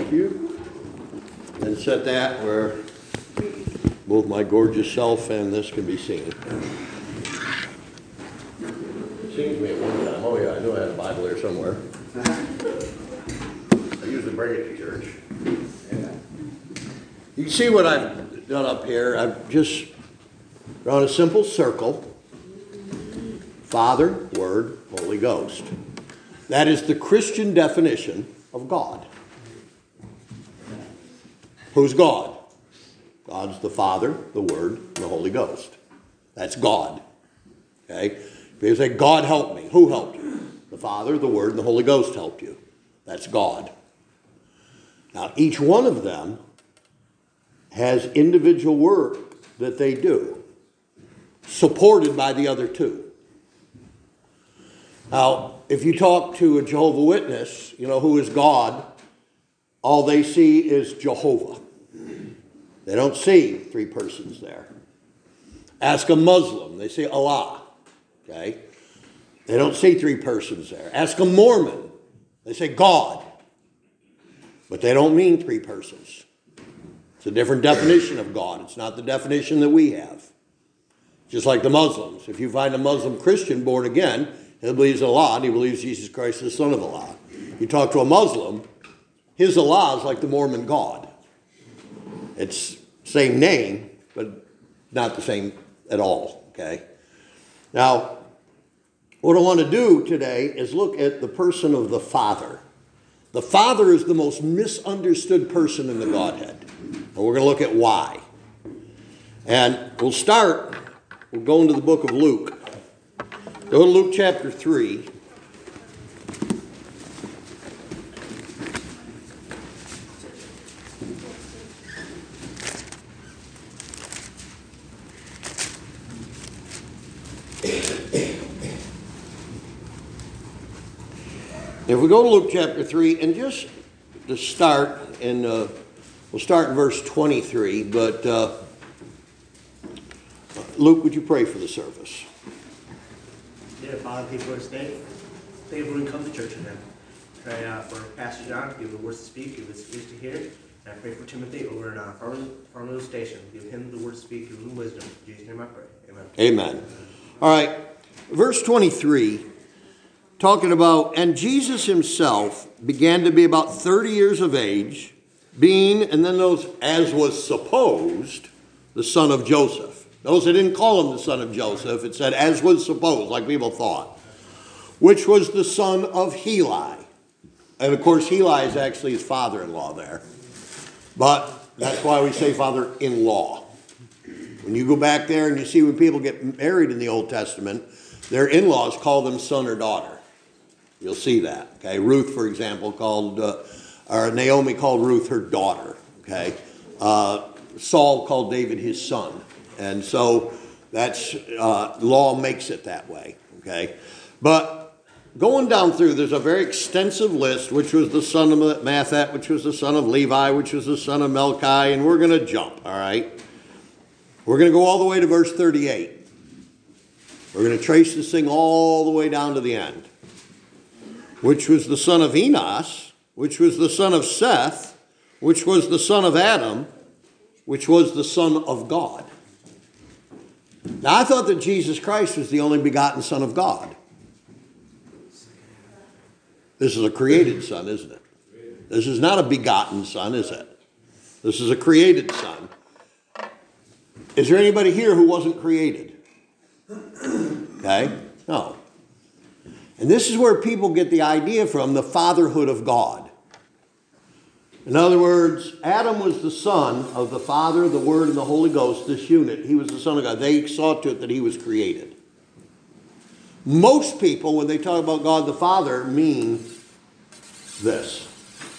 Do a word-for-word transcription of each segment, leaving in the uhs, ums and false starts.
Thank you. And set that where both my gorgeous self and this can be seen. Seems to me at one time, oh yeah, I knew I had a Bible there somewhere. I usually bring it to church. You can see what I've done up here. I've just drawn a simple circle. Father, Word, Holy Ghost. That is the Christian definition of God. Who's God? God's the Father, the Word, and the Holy Ghost. That's God. Okay? People say, God helped me. Who helped you? The Father, the Word, and the Holy Ghost helped you. That's God. Now, each one of them has individual work that they do, supported by the other two. Now, if you talk to a Jehovah's Witness, you know, who is God, all they see is Jehovah. They don't see three persons there. Ask a Muslim, they say Allah. Okay? They don't see three persons there. Ask a Mormon, they say God. But they don't mean three persons. It's a different definition of God. It's not the definition that we have. Just like the Muslims. If you find a Muslim Christian born again, he believes in Allah and he believes Jesus Christ is the Son of Allah. You talk to a Muslim, his Allah is like the Mormon God. It's same name, but not the same at all, okay? Now, what I want to do today is look at the person of the Father. The Father is the most misunderstood person in the Godhead. And we're going to look at why. And we'll start, we'll go into the book of Luke. Go to Luke chapter three. If we go to Luke chapter three, and just to start, in, uh, we'll start in verse twenty-three, but uh, Luke, would you pray for the service? Dear Father, people are staying. Thank you for coming to church with them. Pray uh, for Pastor John, give the words to speak, give the speech to hear. And I pray for Timothy over in uh, Farmville Station. Give him the words to speak, give him wisdom. In Jesus' name I pray. Amen. Amen. All right, verse twenty-three. Talking about, and Jesus himself began to be about thirty years of age, being, and then those, as was supposed, the son of Joseph. Those that didn't call him the son of Joseph, it said, as was supposed, like people thought, which was the son of Heli. And of course, Heli is actually his father-in-law there. But that's why we say father-in-law. When you go back there and you see when people get married in the Old Testament, their in-laws call them son or daughter. You'll see that, okay? Ruth, for example, called, uh, or Naomi called Ruth her daughter, okay? Uh, Saul called David his son. And so that's, uh, law makes it that way, okay? But going down through, there's a very extensive list, which was the son of Mathat, which was the son of Levi, which was the son of Melchi, and we're going to jump, all right? We're going to go all the way to verse thirty-eight. We're going to trace this thing all the way down to the end. Which was the son of Enos, which was the son of Seth, which was the son of Adam, which was the son of God. Now, I thought that Jesus Christ was the only begotten son of God. This is a created son, isn't it? This is not a begotten son, is it? This is a created son. Is there anybody here who wasn't created? Okay? No. And this is where people get the idea from, the fatherhood of God. In other words, Adam was the son of the Father, the Word, and the Holy Ghost, this unit. He was the son of God. They saw to it that he was created. Most people, when they talk about God the Father, mean this.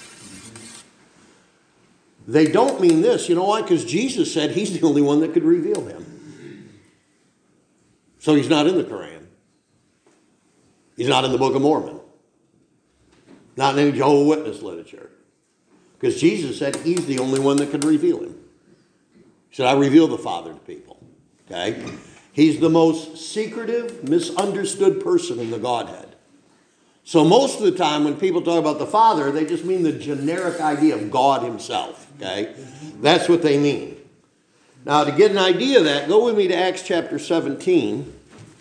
They don't mean this. You know why? Because Jesus said he's the only one that could reveal him. So he's not in the Quran. He's not in the Book of Mormon. Not in any Jehovah's Witness literature. Because Jesus said he's the only one that could reveal him. He said, I reveal the Father to people. Okay? He's the most secretive, misunderstood person in the Godhead. So most of the time when people talk about the Father, they just mean the generic idea of God himself, okay? That's what they mean. Now, to get an idea of that, go with me to Acts chapter seventeen.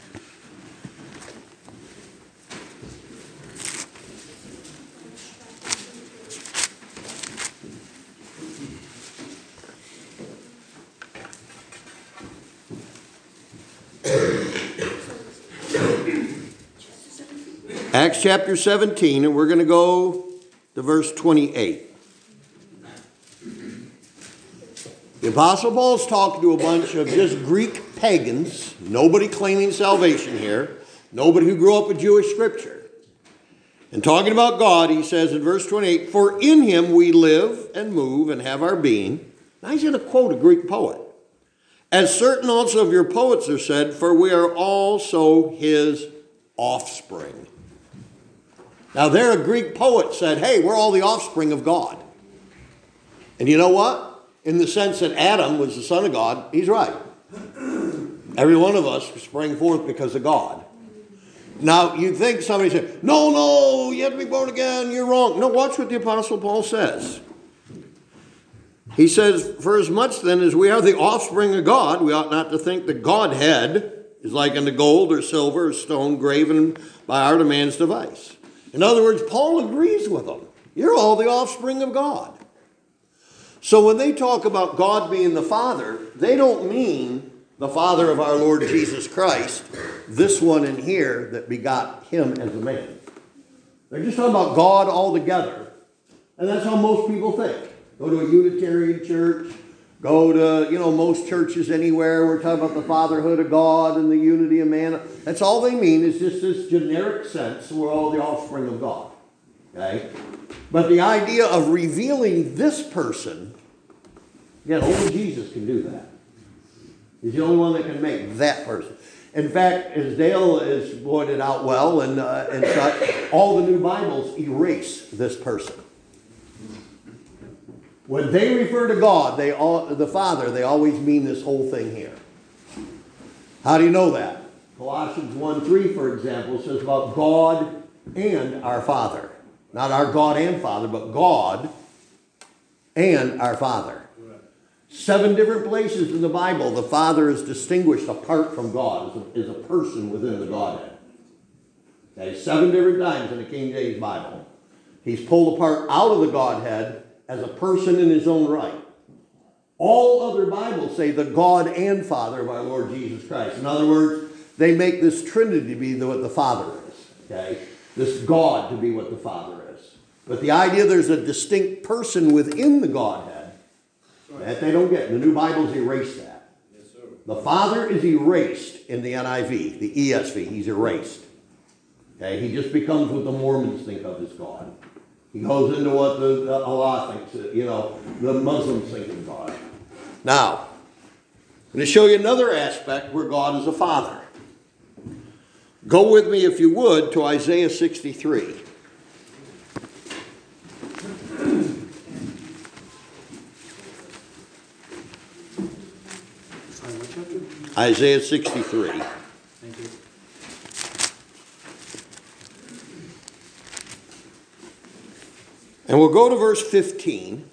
Acts chapter seventeen, and we're going to go to verse twenty-eight. The Apostle Paul's talking to a bunch of just Greek pagans, nobody claiming salvation here, nobody who grew up with Jewish scripture. And talking about God, he says in verse twenty-eight, "For in him we live and move and have our being." Now he's going to quote a Greek poet. "As certain also of your poets are said, for we are also his offspring." Now there a Greek poet said, hey, we're all the offspring of God. And you know what? In the sense that Adam was the son of God, he's right. Every one of us sprang forth because of God. Now you'd think somebody said, no, no, you have to be born again, you're wrong. No, watch what the Apostle Paul says. He says, "For as much then as we are the offspring of God, we ought not to think the Godhead is like unto gold or silver or stone graven by art of man's device." In other words, Paul agrees with them. You're all the offspring of God. So when they talk about God being the Father, they don't mean the Father of our Lord Jesus Christ, this one in here that begot him as a man. They're just talking about God altogether. And that's how most people think. Go to a Unitarian church, go to, you know, most churches anywhere. We're talking about the fatherhood of God and the unity of man. That's all they mean is just this generic sense. We're all the offspring of God. Okay? But the idea of revealing this person, again, only Jesus can do that. He's the only one that can make that person. In fact, as Dale has pointed out well and, uh, and such, all the new Bibles erase this person. When they refer to God, they all, the Father, they always mean this whole thing here. How do you know that? Colossians one three, for example, says about God and our Father. Not our God and Father, but God and our Father. Seven different places in the Bible, the Father is distinguished apart from God as a, as a person within the Godhead. Okay, seven different times in the King James Bible. He's pulled apart out of the Godhead as a person in his own right. All other Bibles say the God and Father of our Lord Jesus Christ. In other words, they make this Trinity to be what the Father is. Okay? This God to be what the Father is. But the idea there's a distinct person within the Godhead, that they don't get. The new Bibles erase that. Yes, sir. The Father is erased in the N I V, the E S V. He's erased. Okay? He just becomes what the Mormons think of as God. He goes into what the, the Allah thinks, you know, the Muslims think of God. Now, I'm going to show you another aspect where God is a father. Go with me, if you would, to Isaiah sixty-three. Isaiah sixty-three. Thank you. And we'll go to verse fifteen.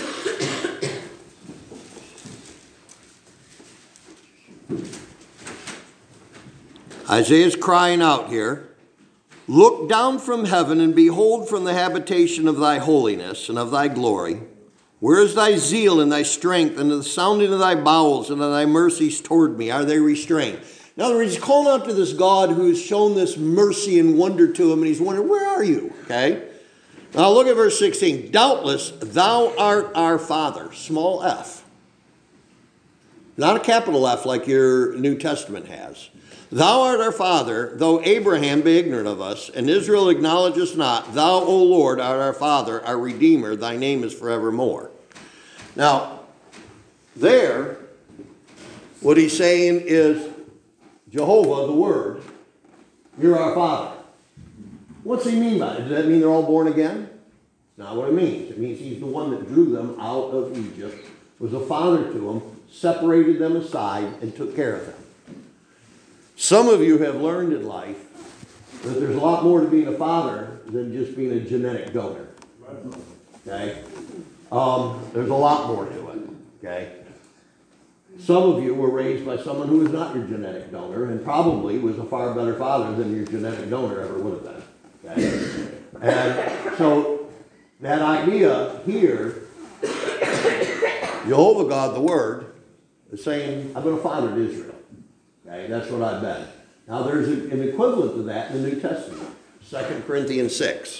Isaiah's crying out here. "Look down from heaven and behold from the habitation of thy holiness and of thy glory. Where is thy zeal and thy strength and the sounding of thy bowels and of thy mercies toward me? Are they restrained?" In other words, he's calling out to this God who has shown this mercy and wonder to him, and he's wondering, where are you? Okay? Now look at verse sixteen. "Doubtless thou art our Father," small f. Not a capital F like your New Testament has. "Thou art our Father, though Abraham be ignorant of us, and Israel acknowledge us not. Thou, O Lord, art our Father, our Redeemer. Thy name is forevermore." Now, there, what he's saying is, Jehovah, the Word, you're our Father. What's he mean by it? Does that mean they're all born again? Not what it means. It means he's the one that drew them out of Egypt, was a father to them, separated them aside, and took care of them. Some of you have learned in life that there's a lot more to being a father than just being a genetic donor. Okay? Um, there's a lot more to it. Okay? Some of you were raised by someone who was not your genetic donor and probably was a far better father than your genetic donor ever would have been. Okay? And so that idea here, Jehovah God, the Word, is saying, I've been a father to Israel. Okay? That's what I've been. Now there's an equivalent to that in the New Testament. Second Corinthians six.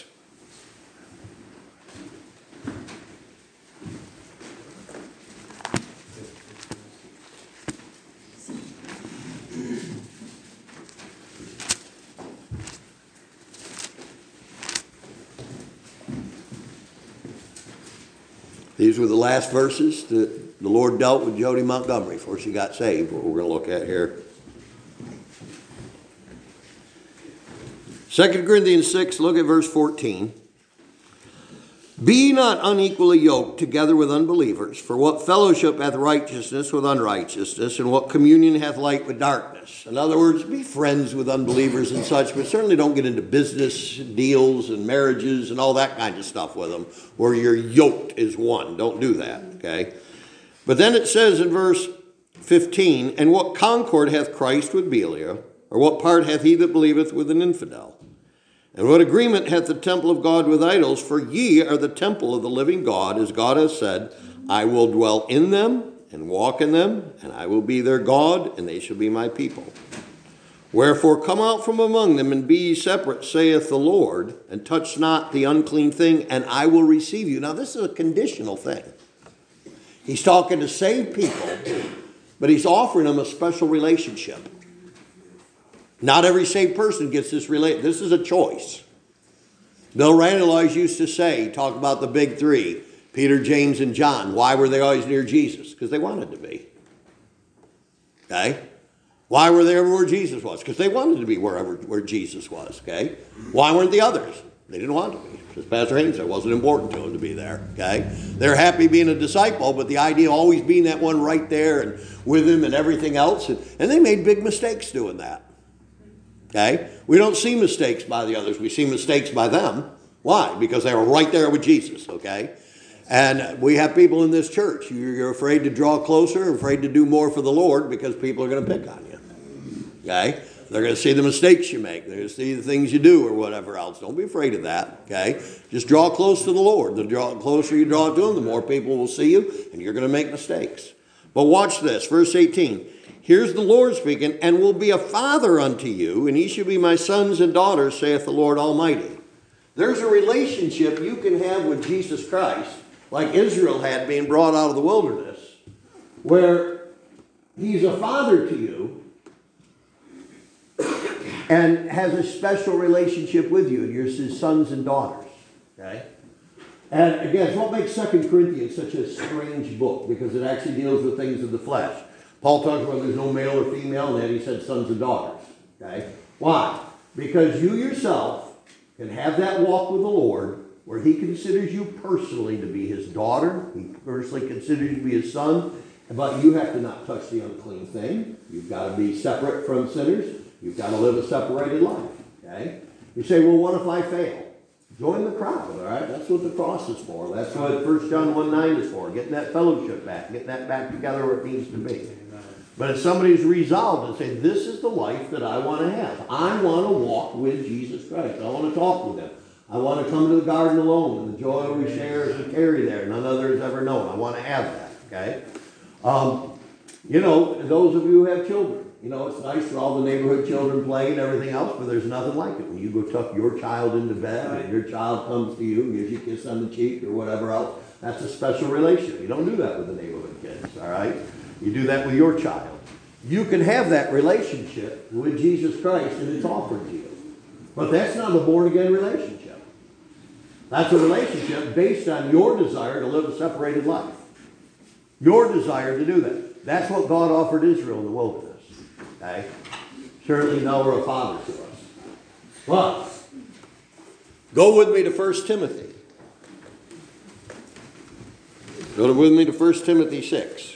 These were the last verses that the Lord dealt with Jody Montgomery before she got saved, what we're going to look at here. Second Corinthians six, look at verse fourteen. Be ye not unequally yoked together with unbelievers, for what fellowship hath righteousness with unrighteousness, and what communion hath light with darkness? In other words, be friends with unbelievers and such, but certainly don't get into business deals and marriages and all that kind of stuff with them, where you're yoked as one. Don't do that, okay? But then it says in verse fifteen, and what concord hath Christ with Belial, or what part hath he that believeth with an infidel? And what agreement hath the temple of God with idols? For ye are the temple of the living God, as God hath said, I will dwell in them and walk in them, and I will be their God, and they shall be my people. Wherefore come out from among them, and be ye separate, saith the Lord, and touch not the unclean thing, and I will receive you. Now this is a conditional thing. He's talking to saved people, but he's offering them a special relationship. Not every saved person gets this relate. This is a choice. Bill Randall always used to say, talk about the big three, Peter, James, and John. Why were they always near Jesus? Because they wanted to be. Okay? Why were they ever where Jesus was? Because they wanted to be wherever where Jesus was. Okay? Why weren't the others? They didn't want to be. As Pastor Haynes said, it wasn't important to them to be there. Okay? They're happy being a disciple, but the idea of always being that one right there and with him and everything else. And, and they made big mistakes doing that. Okay? We don't see mistakes by the others. We see mistakes by them. Why? Because they were right there with Jesus. Okay? And we have people in this church. You're afraid to draw closer, afraid to do more for the Lord because people are going to pick on you. Okay? They're going to see the mistakes you make. They're going to see the things you do or whatever else. Don't be afraid of that. Okay? Just draw close to the Lord. The draw, closer you draw to him, the more people will see you, and you're going to make mistakes. But watch this. Verse eighteen. Here's the Lord speaking, and will be a father unto you, and ye shall be my sons and daughters, saith the Lord Almighty. There's a relationship you can have with Jesus Christ, like Israel had being brought out of the wilderness, where he's a father to you and has a special relationship with you, and you're his sons and daughters. Okay? And again, it's what makes Second Corinthians such a strange book, because it actually deals with things of the flesh. Paul talks about there's no male or female, and then he said sons and daughters. Okay? Why? Because you yourself can have that walk with the Lord where he considers you personally to be his daughter. He personally considers you to be his son. But you have to not touch the unclean thing. You've got to be separate from sinners. You've got to live a separated life. Okay? You say, well, what if I fail? Join the crowd, all right? That's what the cross is for. That's what First John one nine is for. Getting that fellowship back. Getting that back together where it needs to be. But if somebody's resolved and say, this is the life that I want to have. I want to walk with Jesus Christ. I want to talk with him. I want to come to the garden alone, and the joy we share is to carry there. None other has ever known. I want to have that, okay? Um, you know, those of you who have children, you know, it's nice for all the neighborhood children playing and everything else, but there's nothing like it. When you go tuck your child into bed and your child comes to you and gives you a kiss on the cheek or whatever else, that's a special relationship. You don't do that with the neighborhood kids, all right? You do that with your child. You can have that relationship with Jesus Christ, and it's offered to you. But that's not a born-again relationship. That's a relationship based on your desire to live a separated life. Your desire to do that. That's what God offered Israel in the wilderness. Okay? Certainly now we're a father to us. But, go with me to First Timothy. Go with me to First Timothy six.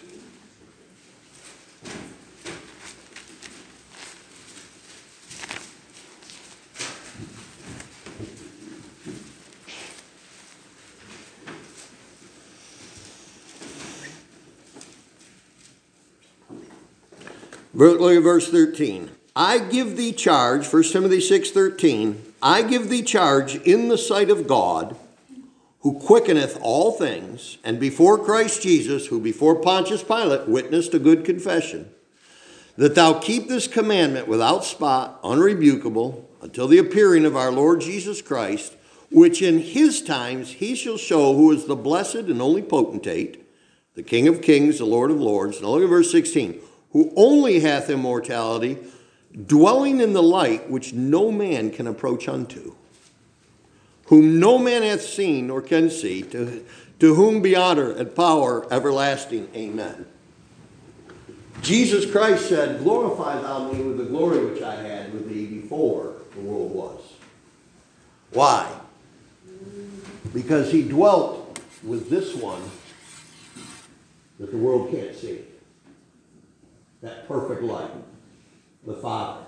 Look at verse thirteen. I give thee charge, First Timothy six thirteen, I give thee charge in the sight of God, who quickeneth all things, and before Christ Jesus, who before Pontius Pilate witnessed a good confession, that thou keep this commandment without spot, unrebukable, until the appearing of our Lord Jesus Christ, which in his times he shall show who is the blessed and only potentate, the King of kings, the Lord of lords. Now look at verse sixteen. Who only hath immortality, dwelling in the light which no man can approach unto, whom no man hath seen nor can see, to, to whom be honor and power everlasting. Amen. Jesus Christ said, glorify thou me with the glory which I had with thee before the world was. Why? Because he dwelt with this one that the world can't see. That perfect light, the Father.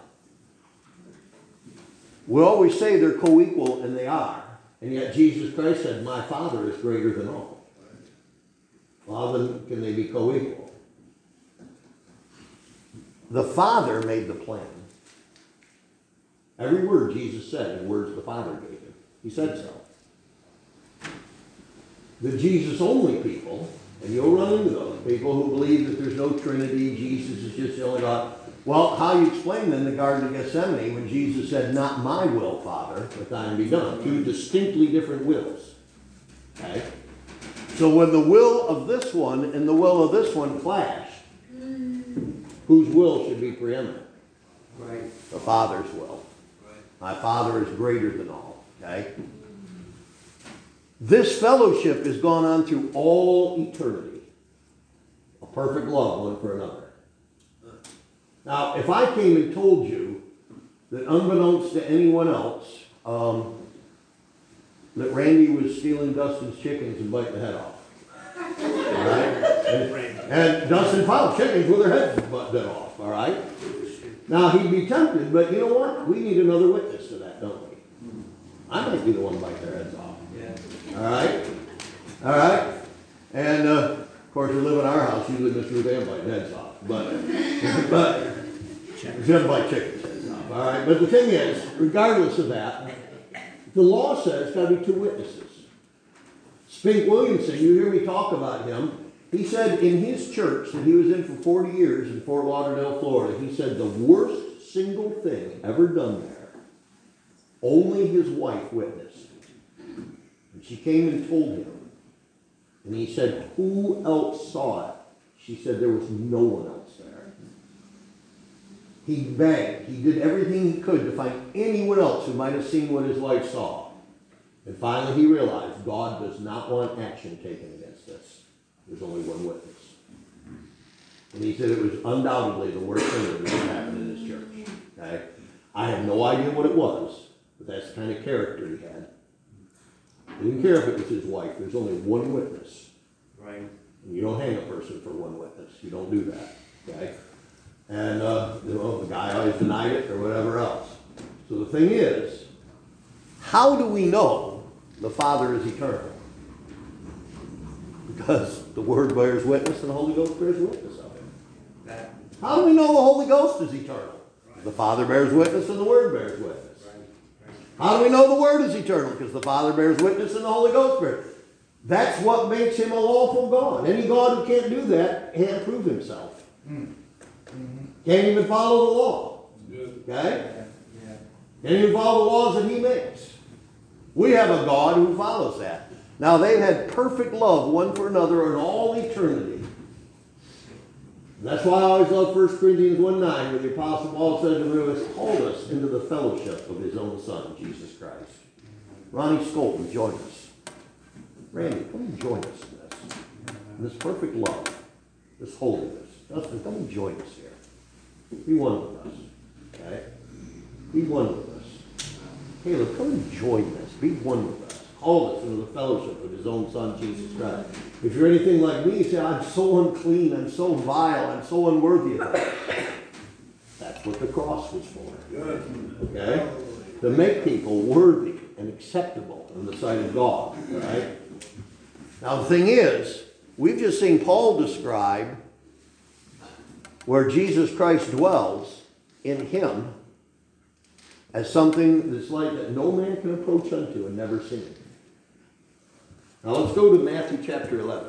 We always say they're co-equal, and they are. And yet Jesus Christ said, my Father is greater than all. Well, then can they be co-equal? The Father made the plan. Every word Jesus said in words the Father gave him. He said so. The Jesus-only people, and you'll run into those people who believe that there's no Trinity, Jesus is just the only God. Well, how you explain then the Garden of Gethsemane when Jesus said, not my will, Father, but thine be done. Two distinctly different wills. Okay? So when the will of this one and the will of this one clash, whose will should be preeminent? Right. The Father's will. Right. My Father is greater than all. Okay? This fellowship has gone on through all eternity. A perfect love one for another. Now, if I came and told you that unbeknownst to anyone else, um, that Randy was stealing Dustin's chickens and biting the head off. All right? And, and Dustin found chickens with their heads bit off. All right? Now, he'd be tempted, but you know what? We need another witness to that, don't we? I might be the one biting their heads off. All right? All right? And, uh, of course, we live in our house. Usually Miss Ruth Ann biting heads off. But, but she doesn't bite chickens heads off. All right? But the thing is, regardless of that, the law says it's got to be two witnesses. Spink Williamson, you hear me talk about him. He said in his church that he was in for forty years in Fort Lauderdale, Florida, he said the worst single thing ever done there, only his wife witnessed. And she came and told him. And he said, who else saw it? She said there was no one else there. He begged. He did everything he could to find anyone else who might have seen what his wife saw. And finally he realized God does not want action taken against this. There's only one witness. And he said it was undoubtedly the worst thing that ever happened in his church. Okay? I have no idea what it was, but that's the kind of character he had. He didn't care if it was his wife. There's only one witness. Right. And you don't hang a person for one witness. You don't do that. Okay? And, uh, you know, the guy always denied it or whatever else. So the thing is, how do we know the Father is eternal? Because the Word bears witness and the Holy Ghost bears witness of it. How do we know the Holy Ghost is eternal? The Father bears witness and the Word bears witness. How do we know the Word is eternal? Because the Father bears witness and the Holy Ghost bears. That's what makes him a lawful God. Any God who can't do that can't prove himself. Mm-hmm. Can't even follow the law. Okay? Yeah. Can't even follow the laws that he makes. We have a God who follows that. Now, they've had perfect love one for another in all eternity. And that's why I always love First Corinthians one nine, where the Apostle Paul said to him, has called us into the fellowship of his own Son, Jesus Christ. Ronnie Skolton, join us. Randy, come and join us in this. In this perfect love, this holiness. Dustin, come and join us here. Be one with us. Okay? Be one with us. Caleb, come and join us. Be one with us. Call us into the fellowship of his own Son, Jesus Christ. If you're anything like me, you say, I'm so unclean, I'm so vile, I'm so unworthy of it. That's what the cross was for. Okay? To make people worthy and acceptable in the sight of God. Right? Now the thing is, we've just seen Paul describe where Jesus Christ dwells in him as something that's like that no man can approach unto and never see it. Now let's go to Matthew chapter eleven.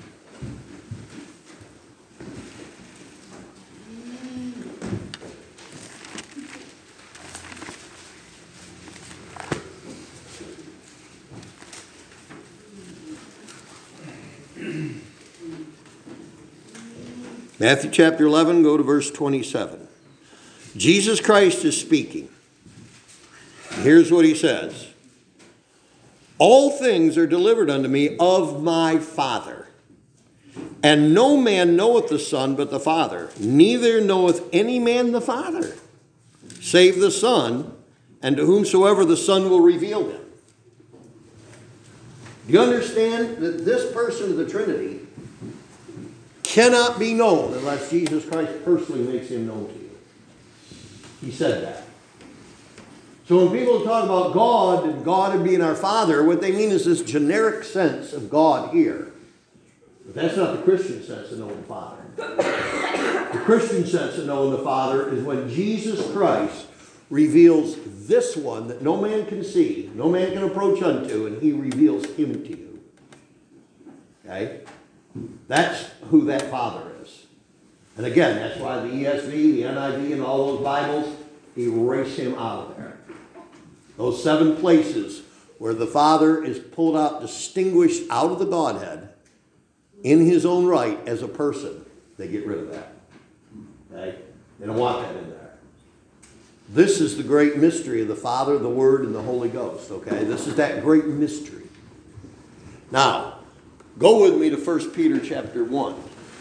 Matthew chapter eleven, go to verse twenty-seven. Jesus Christ is speaking. Here's what he says. All things are delivered unto me of my Father. And no man knoweth the Son but the Father. Neither knoweth any man the Father, save the Son, and to whomsoever the Son will reveal him. Do you understand that this person of the Trinity cannot be known unless Jesus Christ personally makes him known to you? He said that. So when people talk about God and God being our Father, what they mean is this generic sense of God here. But that's not the Christian sense of knowing the Father. The Christian sense of knowing the Father is when Jesus Christ reveals this one that no man can see, no man can approach unto, and he reveals him to you. Okay? That's who that Father is. And again, that's why the E S V, the N I V, and all those Bibles erase him out of there. Those seven places where the Father is pulled out, distinguished out of the Godhead in his own right as a person, they get rid of that. Okay? They don't want that in there. This is the great mystery of the Father, the Word, and the Holy Ghost. Okay? This is that great mystery. Now, go with me to First Peter chapter one.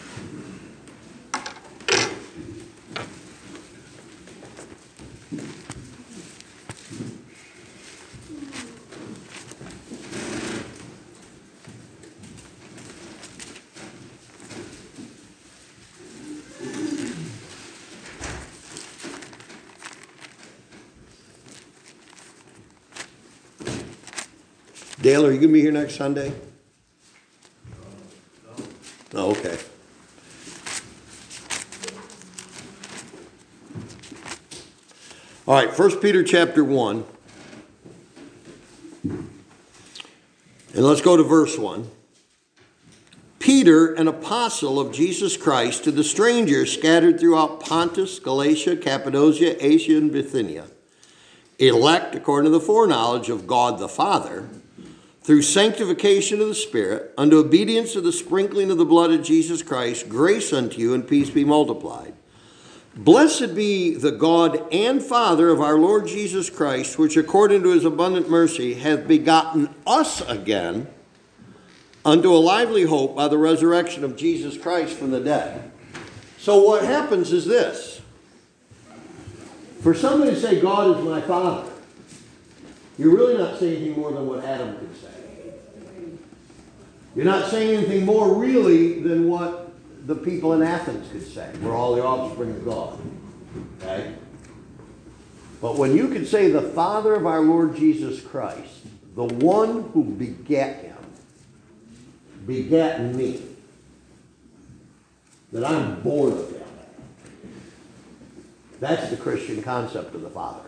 Dale, are you going to be here next Sunday? Oh, okay. All right, First Peter chapter one. And let's go to verse one. Peter, an apostle of Jesus Christ, to the strangers scattered throughout Pontus, Galatia, Cappadocia, Asia, and Bithynia, elect according to the foreknowledge of God the Father, through sanctification of the Spirit, unto obedience to the sprinkling of the blood of Jesus Christ, grace unto you and peace be multiplied. Blessed be the God and Father of our Lord Jesus Christ, which according to his abundant mercy hath begotten us again unto a lively hope by the resurrection of Jesus Christ from the dead. So what happens is this. For somebody to say God is my Father, you're really not saying anything more than what Adam could say. You're not saying anything more really than what the people in Athens could say. We're all the offspring of God. Okay? But when you could say the Father of our Lord Jesus Christ, the one who begat him, begat me, that I'm born of him, that's the Christian concept of the Father.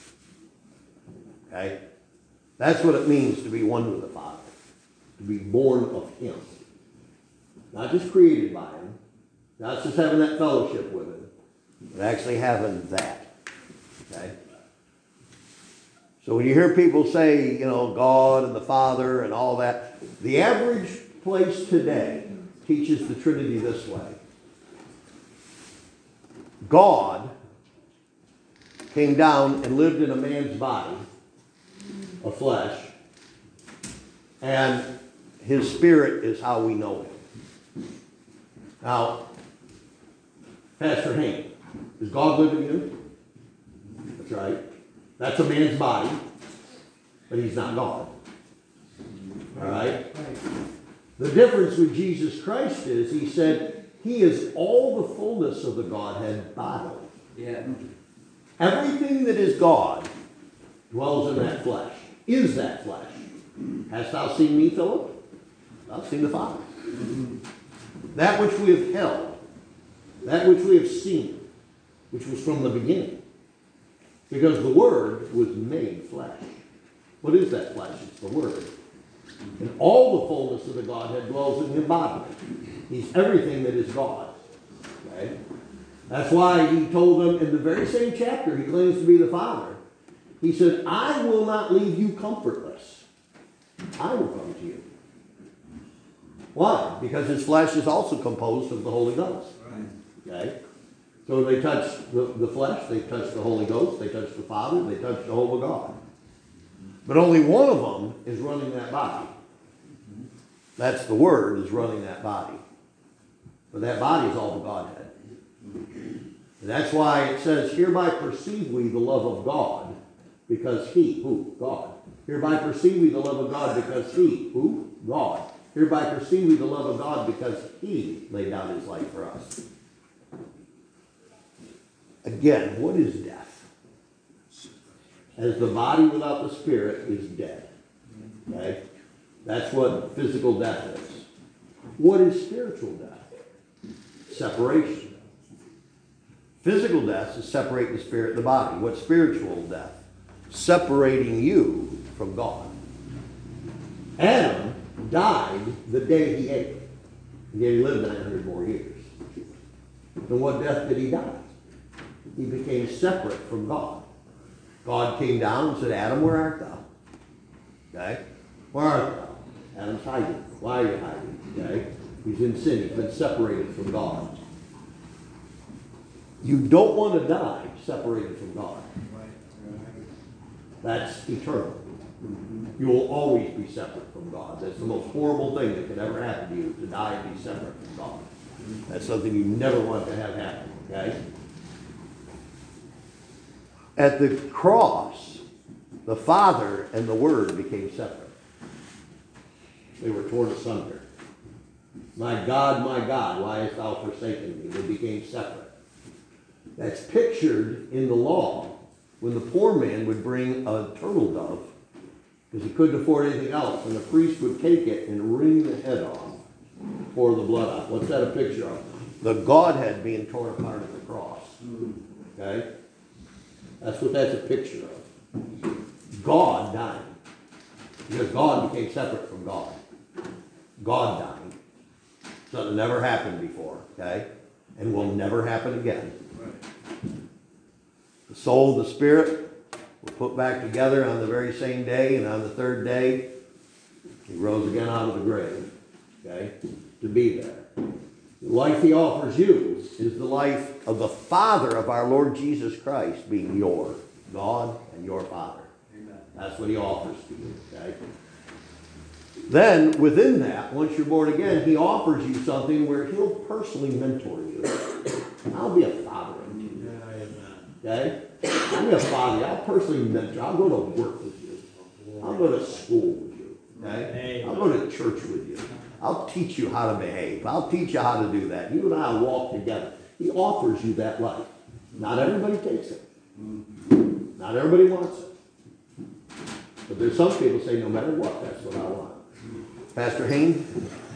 Okay? That's what it means to be one with the Father. To be born of him. Not just created by him. Not just having that fellowship with him. But actually having that. Okay? So when you hear people say, you know, God and the Father and all that, the average place today teaches the Trinity this way. God came down and lived in a man's body of flesh, and his Spirit is how we know him. Now, Pastor Hank, does God live in you? That's right. That's a man's body, but he's not God. All right? The difference with Jesus Christ is he said he is all the fullness of the Godhead bodily. Yeah. Everything that is God dwells in that flesh, is that flesh. Hast thou seen me, Philip? Thou hast seen the Father. That which we have held That which we have seen, which was from the beginning. Because the Word was made flesh. What is that flesh? It's the Word. And all the fullness of the Godhead dwells in him bodily. He's everything that is God. Okay? That's why he told them in the very same chapter, he claims to be the Father. He said, I will not leave you comfortless. I will come to you. Why? Because his flesh is also composed of the Holy Ghost. Okay? So they touch the, the flesh, they touch the Holy Ghost, they touch the Father, they touch the whole of God. But only one of them is running that body. That's the Word is running that body. But that body is all the Godhead. And that's why it says, hereby perceive we the love of God, because he, who? God. Hereby perceive we the love of God, because he, who? God. Hereby perceive we the love of God, because he laid down his life for us. Again, what is death? As the body without the spirit is dead. Okay? That's what physical death is. What is spiritual death? Separation. Physical death is separating the spirit and the body. What's spiritual death? Separating you from God. Adam died the day he ate. And yet he lived nine hundred more years. And what death did he die? He became separate from God. God came down and said, Adam, where art thou? Okay? Where art thou? Adam's hiding. Why are you hiding? Okay? He's in sin. He's been separated from God. You don't want to die separated from God. That's eternal. You will always be separate from God. That's the most horrible thing that could ever happen to you, to die and be separate from God. That's something you never want to have happen. Okay? At the cross, the Father and the Word became separate. They were torn asunder. My God, my God, why hast thou forsaken me? They became separate. That's pictured in the law when the poor man would bring a turtle dove because he couldn't afford anything else, and the priest would take it and wring the head off, pour the blood out. What's that a picture of? The Godhead being torn apart at the cross. Okay? That's what that's a picture of. God dying. Because God became separate from God. God dying. Something never happened before, okay? And will never happen again. The soul and the spirit were put back together on the very same day, and on the third day, he rose again out of the grave, okay? To be there. The life he offers you is the life of the Father of our Lord Jesus Christ being your God and your Father. Amen. That's what he offers to you, okay? Then, within that, once you're born again, he offers you something where he'll personally mentor you. I'll be a father unto you. Okay? I'll be a father. I'll personally mentor you. I'll go to work with you. I'll go to school with you. Okay? I'll go to church with you. I'll teach you how to behave. I'll teach you how to do that. You and I will walk together. He offers you that life. Not everybody takes it. Not everybody wants it. But there's some people say, no matter what, that's what I want. Pastor Haynes?